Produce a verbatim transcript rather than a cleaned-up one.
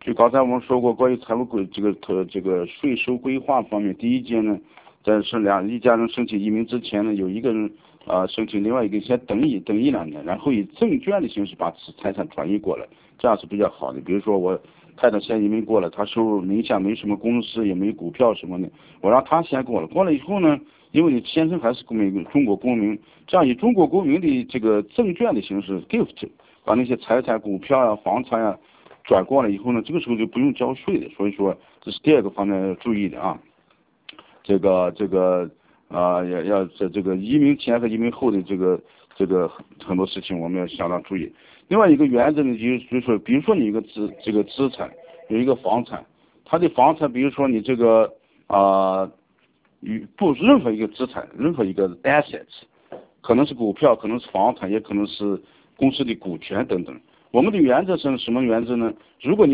就刚才我们说过，关于财务规这个特这个税收规划方面，第一件呢，在是两一家人申请移民之前呢，有一个人啊、呃、申请，另外一个先等一等一两年，然后以证券的形式把财产转移过来，这样是比较好的。比如说我太太先移民过来，他收入名下没什么公司，也没股票什么的，我让他先过来，过来以后呢，因为你先生还是公民，中国公民，这样以中国公民的这个证券的形式 gift， 把那些财产、股票呀、房产呀。转过来以后呢，这个时候就不用交税的，所以说这是第二个方面要注意的啊。这个这个啊，要要这这个移民前和移民后的这个这个很多事情我们要相当注意。另外一个原则呢，就是就是说，比如说你一个资这个资产有一个房产，它的房产，比如说你这个啊，与不任何一个资产，任何一个 assets， 可能是股票，可能是房产，也可能是公司的股权等等。我们的原则是什么原则呢？如果你